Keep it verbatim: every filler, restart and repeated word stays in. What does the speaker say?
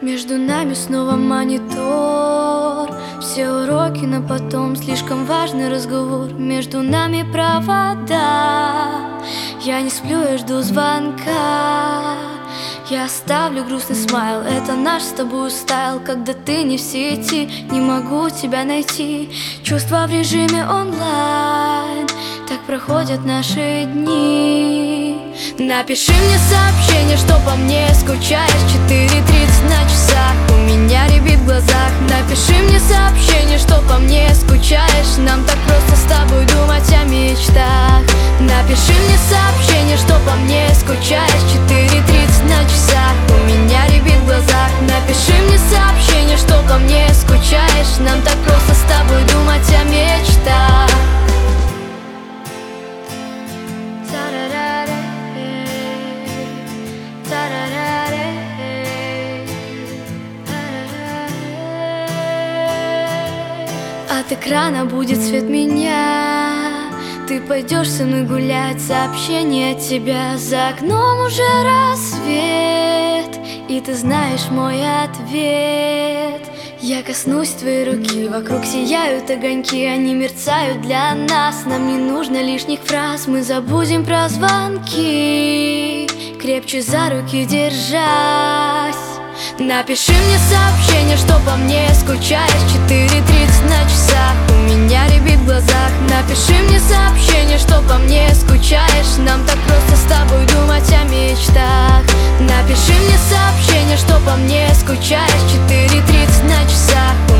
Между нами снова монитор. Все уроки на потом, слишком важный разговор. Между нами провода. Я не сплю, я жду звонка. Я оставлю грустный смайл, это наш с тобой стайл. Когда ты не в сети, не могу тебя найти. Чувства в режиме онлайн, так проходят наши дни. Напиши мне сообщение, что по мне скучаешь. Четыре тридцать на часах, у меня рябит в глазах. Напиши мне сообщение, что по мне скучаешь. Нам так просто с тобой думать о мечтах. Напиши мне сообщение, что по мне скучаешь. Четыре тридцать на часах, у меня рябит в глазах. Напиши мне сообщение, что по мне скучаешь. Нам так просто с тобой думать о мечтах. От экрана будет свет меня. Ты пойдешь со мной гулять, сообщение от тебя. За окном уже рассвет, и ты знаешь мой ответ. Я коснусь твоей руки, вокруг сияют огоньки. Они мерцают для нас, нам не нужно лишних фраз. Мы забудем про звонки, крепче за руки держась. Напиши мне сообщение, что по мне скучаешь. Четыре тридцать на часах, у меня рябит в глазах. Напиши мне сообщение, что по мне скучаешь. Нам так просто с тобой думать о мечтах. Напиши мне сообщение, что по мне скучаешь. Четыре тридцать на часах,